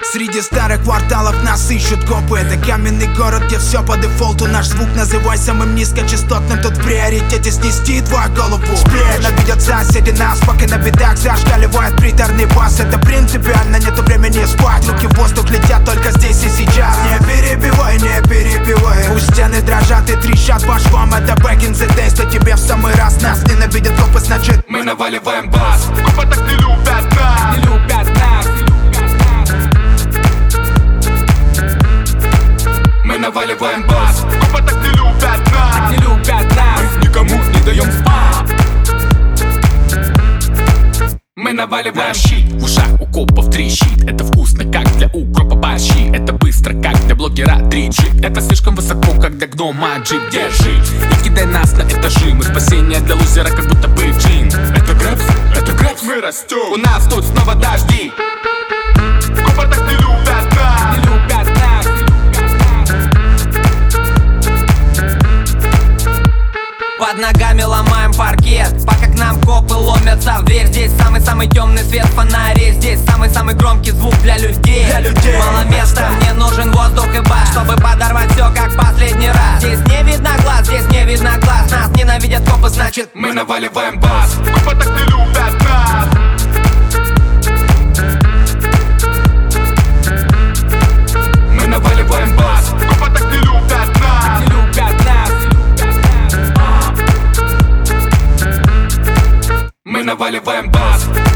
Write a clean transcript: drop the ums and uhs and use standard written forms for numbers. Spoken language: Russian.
Среди старых кварталов нас ищут копы. Это каменный город, где все по дефолту. Наш звук называй самым низкочастотным. Тут в приоритете снести твою голову. Ненавидят соседи нас, пока на бедах зашкаливает приторный бас. Это принципиально, нету времени спать. Руки в воздух летят только здесь и сейчас. Не перебивай, не перебивай. Пусть стены дрожат и трещат по швам. Это back in the days, что тебе в самый раз. Нас ненавидят копы, значит мы наваливаем бас. Копы так не любят нас, не любят нас. мы наваливаем бас. Копы так не любят нас, не любят нас. мы никому не даем спать. Мы наваливаем щит. В ушах у копов трещит. Это вкусно, как для укропа борщи. Это быстро, как для блогера 3G. Это слишком высоко, как для гнома джип. Держи и кидай нас на этажи. Мы спасение для лузера, как будто бы джин. Это грэпс, мы растем. У нас тут снова дожди. Копы так не любят нас, не любят нас. Под ногами ломаем паркет, пока к нам копы ломятся в дверь. Здесь самый-самый темный свет фонарей. Здесь самый-самый громкий звук для людей. Мало места, мне нужен воздух и бас, чтобы подорвать все как последний раз. Здесь не видно глаз, здесь не видно глаз. Нас ненавидят копы, значит мы наваливаем бас. Копы так не любят нас, мы наваливаем бас. Копы так не любят нас, не любят нас. мы наваливаем бас.